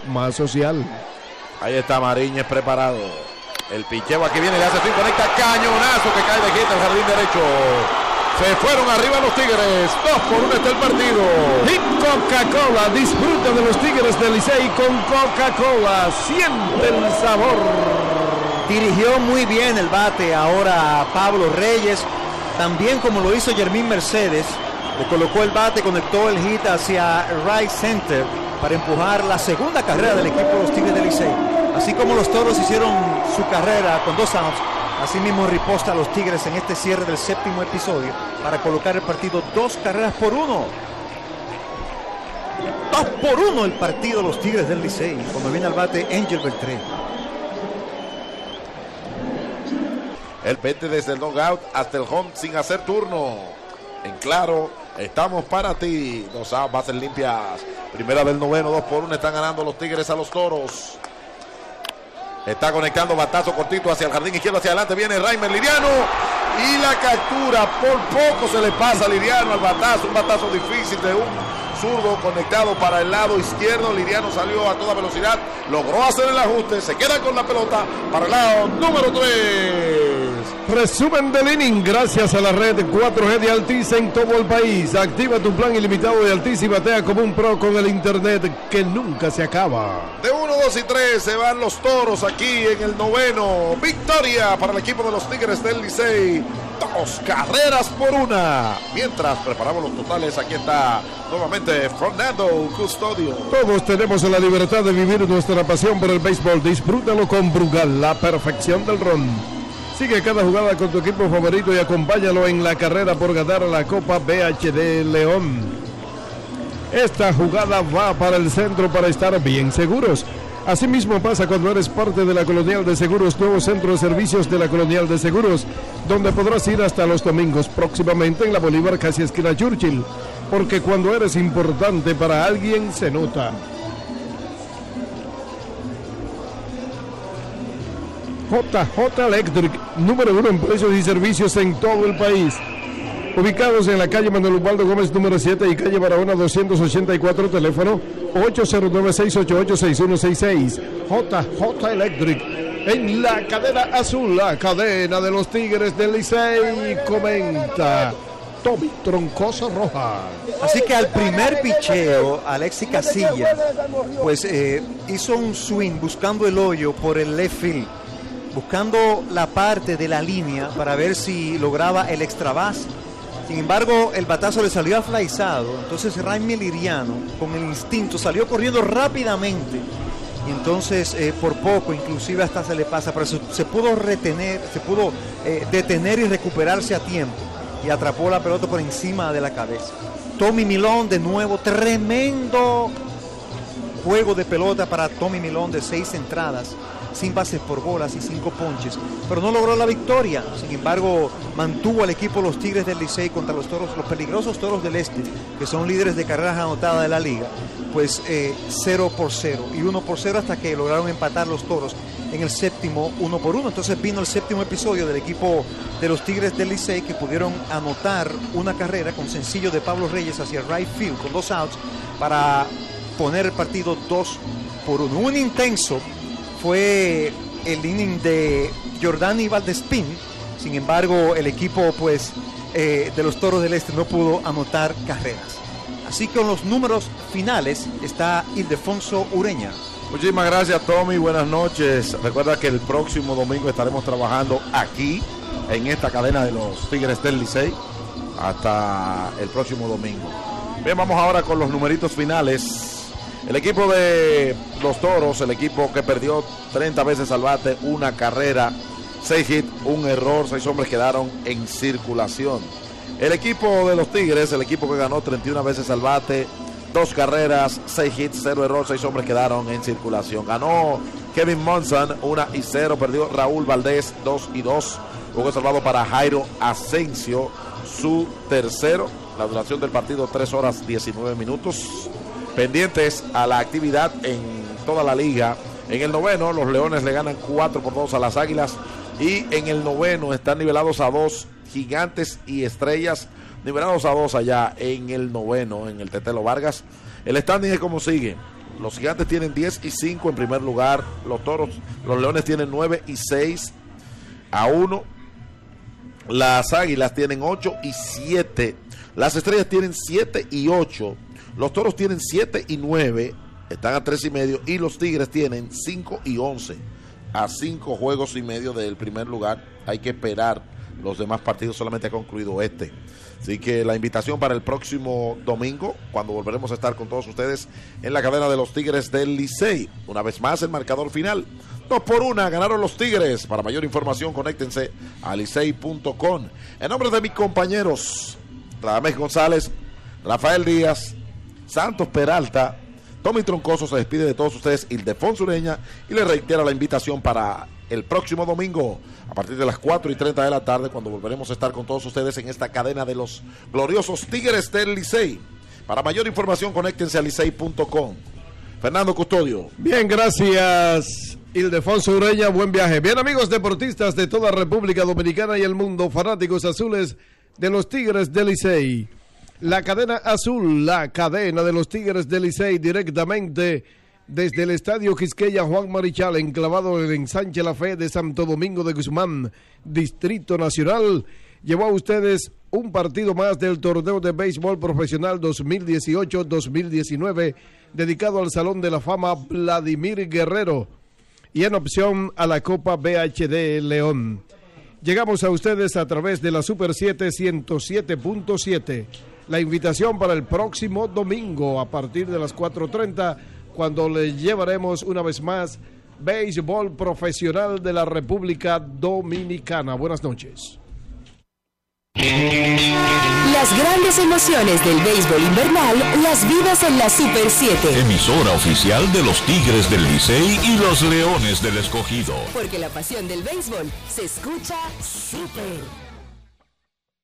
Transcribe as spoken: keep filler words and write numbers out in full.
más social. Ahí está Mariñez preparado. El picheo aquí viene, le hace swing, conecta, cañonazo que cae de quita el jardín derecho. Se fueron arriba los Tigres, dos por uno está el partido. Y Coca-Cola, disfruta de los Tigres del Licey con Coca-Cola, siente el sabor. Dirigió muy bien el bate ahora a Pablo Reyes, también como lo hizo Yermín Mercedes, le colocó el bate, conectó el hit hacia right center para empujar la segunda carrera del equipo de los Tigres del Licey. Así como los Toros hicieron su carrera con dos outs, así mismo riposta a los Tigres en este cierre del séptimo episodio para colocar el partido dos carreras por uno. Dos por uno el partido de los Tigres del Licey, cuando viene al bate Angel Beltré. El pete desde el dugout hasta el home sin hacer turno. En claro, estamos para ti. Dos outs, bases limpias. Primera del noveno, dos por uno. Están ganando los Tigres a los Toros. Está conectando batazo cortito hacia el jardín izquierdo, hacia adelante. Viene Raimer Liriano. Y la captura. Por poco se le pasa a Liriano al batazo. Un batazo difícil de un zurdo conectado para el lado izquierdo. Liriano salió a toda velocidad. Logró hacer el ajuste. Se queda con la pelota para el lado número tres. Resumen del inning gracias a la red cuatro G de Altiz en todo el país. Activa tu plan ilimitado de Altiz y batea como un pro con el internet que nunca se acaba. De uno, dos y tres se van los Toros aquí en el noveno. Victoria para el equipo de los Tigres del Licey. Dos carreras por una. Mientras preparamos los totales, aquí está nuevamente Fernando Custodio. Todos tenemos la libertad de vivir nuestra pasión por el béisbol. Disfrútalo con Brugal, la perfección del ron. Sigue cada jugada con tu equipo favorito y acompáñalo en la carrera por ganar la Copa B H D León. Esta jugada va para el centro para estar bien seguros. Asimismo pasa cuando eres parte de la Colonial de Seguros, nuevo centro de servicios de la Colonial de Seguros, donde podrás ir hasta los domingos, próximamente en la Bolívar, casi esquina Churchill, porque cuando eres importante para alguien se nota. J J Electric, número uno en precios y servicios en todo el país. Ubicados en la calle Manuel Ubaldo Gómez número siete y calle Barahona doscientos ochenta y cuatro, teléfono ocho cero nueve, seis ocho ocho, seis uno seis seis. J J Electric, en la cadena azul, la cadena de los Tigres del Licey, comenta Tommy Troncoso Rojas. Así que al primer picheo, Alexis Casillas pues eh, hizo un swing buscando el hoyo por el left field, buscando la parte de la línea para ver si lograba el extra base. Sin embargo, el batazo le salió aflaizado. Entonces Raimel Liriano, con el instinto, salió corriendo rápidamente. Y entonces, eh, por poco, inclusive hasta se le pasa, pero se, se pudo retener, se pudo eh, detener y recuperarse a tiempo. Y atrapó la pelota por encima de la cabeza. Tommy Milón, de nuevo, tremendo juego de pelota para Tommy Milón de seis entradas, sin bases por bolas y cinco ponches, pero no logró la victoria. Sin embargo, mantuvo al equipo los Tigres del Licey contra los toros, los peligrosos Toros del Este, que son líderes de carreras anotadas de la liga, pues eh, cero por cero y uno por cero hasta que lograron empatar los Toros en el séptimo uno por uno. Entonces vino el séptimo episodio del equipo de los Tigres del Licey, que pudieron anotar una carrera con sencillo de Pablo Reyes hacia right field con dos outs para poner el partido dos por uno. Un intenso fue el inning de Jordani Valdespín. Sin embargo, el equipo pues eh, de los Toros del Este no pudo anotar carreras. Así que con los números finales está Ildefonso Ureña. Muchísimas gracias, Tommy, buenas noches. Recuerda que el próximo domingo estaremos trabajando aquí en esta cadena de los Tigres del Licey hasta el próximo domingo. Bien, vamos ahora con los numeritos finales. El equipo de los Toros, el equipo que perdió treinta veces al bate, una carrera, seis hits, un error, seis hombres quedaron en circulación. El equipo de los Tigres, el equipo que ganó treinta y una veces al bate, dos carreras, seis hits, cero error, seis hombres quedaron en circulación. Ganó Kevin Monson, una y cero, perdió Raúl Valdés, dos y dos. Juego salvado para Jairo Asensio, su tercero. La duración del partido, tres horas diecinueve minutos. Pendientes a la actividad en toda la liga. En el noveno, los Leones le ganan cuatro por dos a las Águilas. Y en el noveno están nivelados a dos Gigantes y Estrellas. Nivelados a dos allá en el noveno, en el Tetelo Vargas. El standing es como sigue. Los Gigantes tienen diez y cinco en primer lugar. Los Toros, los Leones tienen nueve y seis a uno. Las Águilas tienen ocho y siete. Las Estrellas tienen siete y ocho. Los Toros tienen siete y nueve. Están a tres y medio. Y los Tigres tienen cinco y once. A cinco juegos y medio del primer lugar. Hay que esperar los demás partidos, solamente ha concluido este. Así que la invitación para el próximo domingo, cuando volveremos a estar con todos ustedes en la cadena de los Tigres del Licey. Una vez más el marcador final, dos por una, ganaron los Tigres. Para mayor información, conéctense a licey punto com. En nombre de mis compañeros Radamés González, Rafael Díaz, Santos Peralta, Tommy Troncoso, se despide de todos ustedes, Ildefonso Ureña, y le reitera la invitación para el próximo domingo a partir de las cuatro y treinta de la tarde, cuando volveremos a estar con todos ustedes en esta cadena de los gloriosos Tigres del Licey. Para mayor información, conéctense a licey punto com. Fernando Custodio. Bien, gracias Ildefonso Ureña, buen viaje. Bien, amigos deportistas de toda República Dominicana y el mundo, fanáticos azules de los Tigres del Licey. La cadena azul, la cadena de los Tigres del Licey, directamente desde el Estadio Quisqueya Juan Marichal, enclavado en el Ensanche La Fe de Santo Domingo de Guzmán, Distrito Nacional, llevó a ustedes un partido más del torneo de béisbol profesional dos mil dieciocho dos mil diecinueve, dedicado al Salón de la Fama Vladimir Guerrero y en opción a la Copa B H D León. Llegamos a ustedes a través de la Super siete ciento siete punto siete. La invitación para el próximo domingo a partir de las cuatro treinta, cuando les llevaremos una vez más béisbol profesional de la República Dominicana. Buenas noches. Las grandes emociones del béisbol invernal las vives en la Super siete. Emisora oficial de los Tigres del Licey y los Leones del Escogido. Porque la pasión del béisbol se escucha Super.